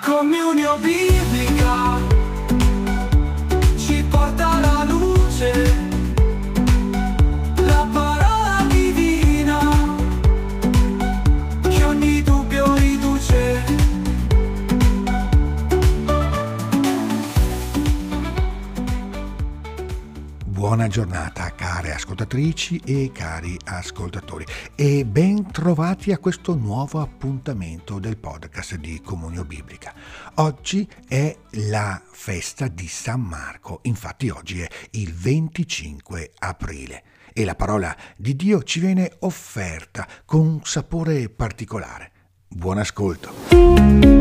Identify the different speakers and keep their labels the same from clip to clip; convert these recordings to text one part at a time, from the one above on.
Speaker 1: Comunione biblica ci porta alla luce, la parola divina che ogni dubbio riduce.
Speaker 2: Buona giornata care ascoltatrici e cari ascoltatori e ben trovati a questo nuovo appuntamento del podcast di Comunione Biblica. Oggi è la festa di San Marco, infatti oggi è il 25 aprile e la parola di Dio ci viene offerta con un sapore particolare. Buon ascolto!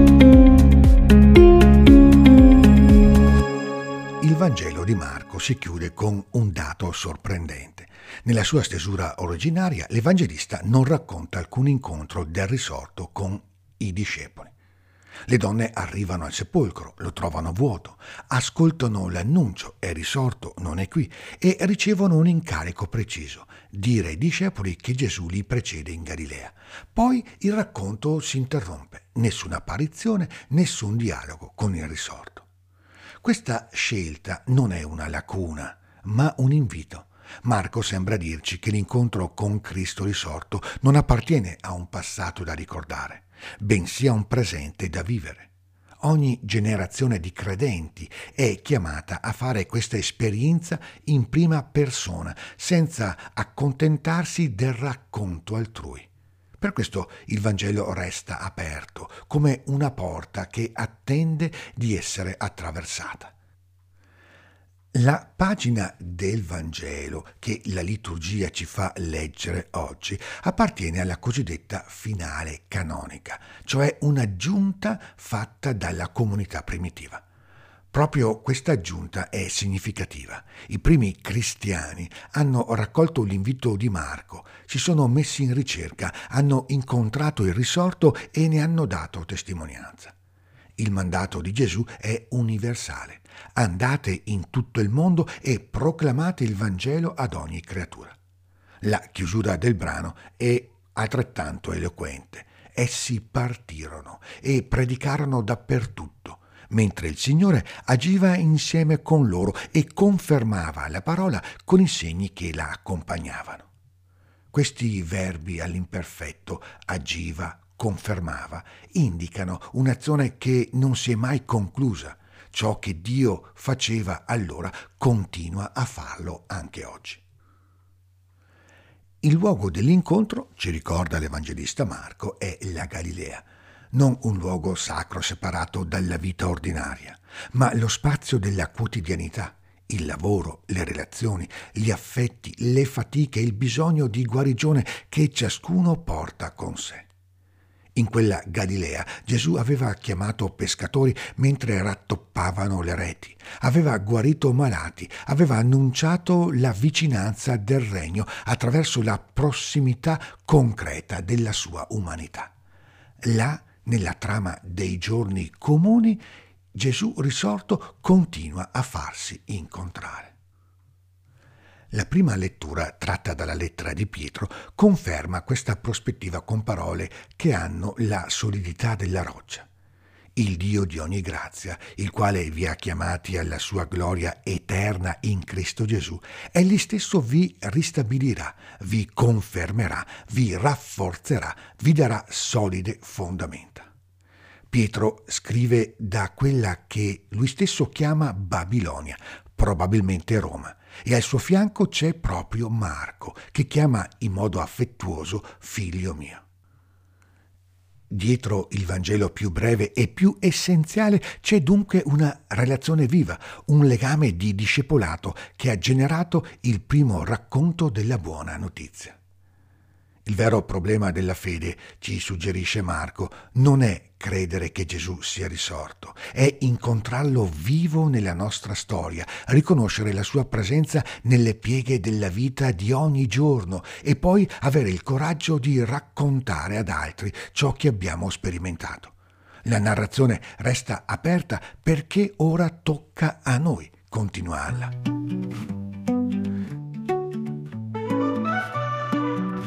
Speaker 2: Il Vangelo di Marco si chiude con un dato sorprendente. Nella sua stesura originaria, l'Evangelista non racconta alcun incontro del risorto con i discepoli. Le donne arrivano al sepolcro, lo trovano vuoto, ascoltano l'annuncio, è risorto, non è qui, e ricevono un incarico preciso, dire ai discepoli che Gesù li precede in Galilea. Poi il racconto si interrompe, nessuna apparizione, nessun dialogo con il risorto. Questa scelta non è una lacuna, ma un invito. Marco sembra dirci che l'incontro con Cristo risorto non appartiene a un passato da ricordare, bensì a un presente da vivere. Ogni generazione di credenti è chiamata a fare questa esperienza in prima persona, senza accontentarsi del racconto altrui. Per questo il Vangelo resta aperto, come una porta che attende di essere attraversata. La pagina del Vangelo che la liturgia ci fa leggere oggi appartiene alla cosiddetta finale canonica, cioè un'aggiunta fatta dalla comunità primitiva. Proprio questa aggiunta è significativa. I primi cristiani hanno raccolto l'invito di Marco, si sono messi in ricerca, hanno incontrato il risorto e ne hanno dato testimonianza. Il mandato di Gesù è universale. Andate in tutto il mondo e proclamate il Vangelo ad ogni creatura. La chiusura del brano è altrettanto eloquente. Essi partirono e predicarono dappertutto, mentre il Signore agiva insieme con loro e confermava la parola con i segni che la accompagnavano. Questi verbi all'imperfetto, agiva, confermava, indicano un'azione che non si è mai conclusa. Ciò che Dio faceva allora continua a farlo anche oggi. Il luogo dell'incontro, ci ricorda l'Evangelista Marco, è la Galilea. Non un luogo sacro separato dalla vita ordinaria, ma lo spazio della quotidianità, il lavoro, le relazioni, gli affetti, le fatiche, il bisogno di guarigione che ciascuno porta con sé. In quella Galilea Gesù aveva chiamato pescatori mentre rattoppavano le reti, aveva guarito malati, aveva annunciato la vicinanza del regno attraverso la prossimità concreta della sua umanità. Là, nella trama dei giorni comuni, Gesù risorto continua a farsi incontrare. La prima lettura, tratta dalla lettera di Pietro, conferma questa prospettiva con parole che hanno la solidità della roccia. Il Dio di ogni grazia, il quale vi ha chiamati alla sua gloria eterna in Cristo Gesù, egli stesso vi ristabilirà, vi confermerà, vi rafforzerà, vi darà solide fondamenta. Pietro scrive da quella che lui stesso chiama Babilonia, probabilmente Roma, e al suo fianco c'è proprio Marco, che chiama in modo affettuoso figlio mio. Dietro il Vangelo più breve e più essenziale c'è dunque una relazione viva, un legame di discepolato che ha generato il primo racconto della buona notizia. Il vero problema della fede, ci suggerisce Marco, non è credere che Gesù sia risorto, è incontrarlo vivo nella nostra storia, riconoscere la sua presenza nelle pieghe della vita di ogni giorno e poi avere il coraggio di raccontare ad altri ciò che abbiamo sperimentato. La narrazione resta aperta perché ora tocca a noi continuarla.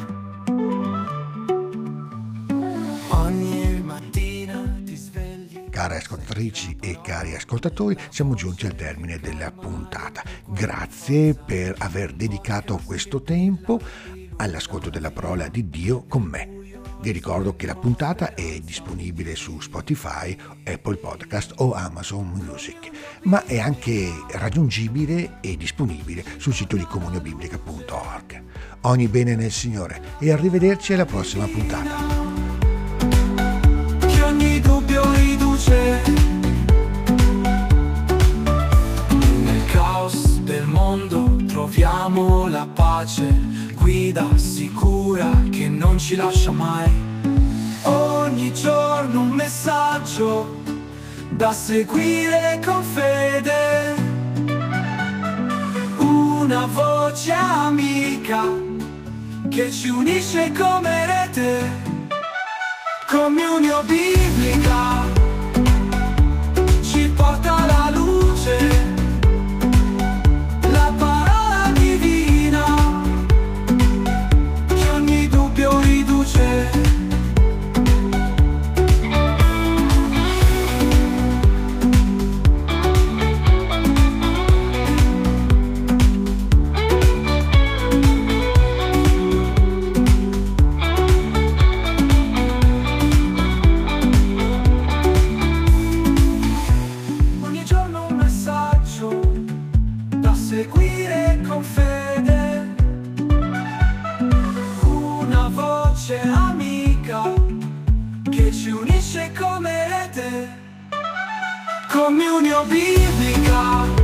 Speaker 1: Ogni mattina ti svegli
Speaker 2: Care ascoltatrici e cari ascoltatori, siamo giunti al termine della puntata. Grazie per aver dedicato questo tempo all'ascolto della parola di Dio con me. Vi ricordo che la puntata è disponibile su Spotify, Apple Podcast o Amazon Music, ma è anche raggiungibile e disponibile sul sito di comuniobiblica.org. Ogni bene nel Signore e arrivederci alla prossima puntata.
Speaker 1: Che ogni dubbio riduce. Nel caos del mondo troviamo la pace, guida sicura che non ci lascia mai. Ogni giorno un messaggio da seguire con fede, una voce amica che ci unisce come rete. Comunio biblica ci porta alla luce, la parola divina che ogni dubbio riduce. Seguire con fede, una voce amica che ci unisce come rete. Comunio biblica.